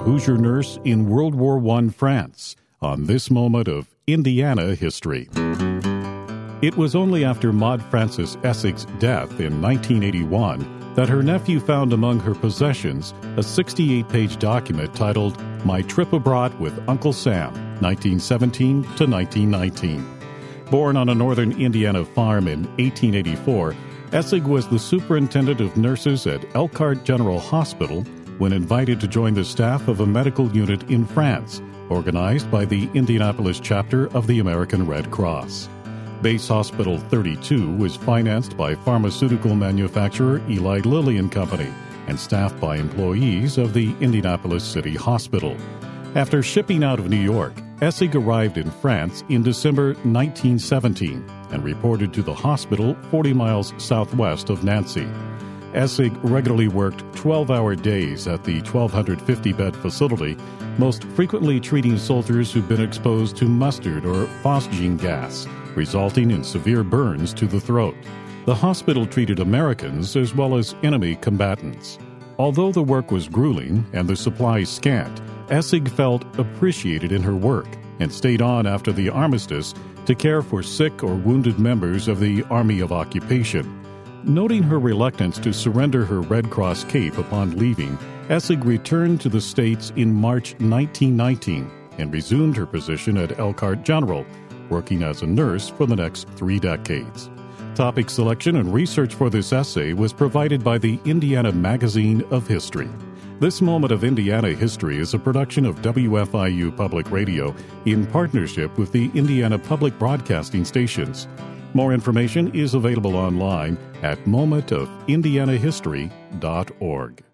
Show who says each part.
Speaker 1: Hoosier nurse in World War I France on this moment of Indiana history. It was only after Maud Frances Essig's death in 1981 that her nephew found among her possessions a 68-page document titled My Trip Abroad with Uncle Sam, 1917 to 1919. Born on a northern Indiana farm in 1884, Essig was the superintendent of nurses at Elkhart General Hospital when invited to join the staff of a medical unit in France, organized by the Indianapolis chapter of the American Red Cross. Base Hospital 32 was financed by pharmaceutical manufacturer Eli Lilly and Company and staffed by employees of the Indianapolis City Hospital. After shipping out of New York, Essig arrived in France in December 1917 and reported to the hospital 40 miles southwest of Nancy. Essig regularly worked 12-hour days at the 1,250-bed facility, most frequently treating soldiers who'd been exposed to mustard or phosgene gas, resulting in severe burns to the throat. The hospital treated Americans as well as enemy combatants. Although the work was grueling and the supplies scant, Essig felt appreciated in her work and stayed on after the armistice to care for sick or wounded members of the Army of Occupation. Noting her reluctance to surrender her Red Cross cape upon leaving, Essig returned to the States in March 1919 and resumed her position at Elkhart General, working as a nurse for the next 3 decades. Topic selection and research for this essay was provided by the Indiana Magazine of History. This Moment of Indiana History is a production of WFIU Public Radio in partnership with the Indiana Public Broadcasting Stations. More information is available online at momentofIndianahistory.org.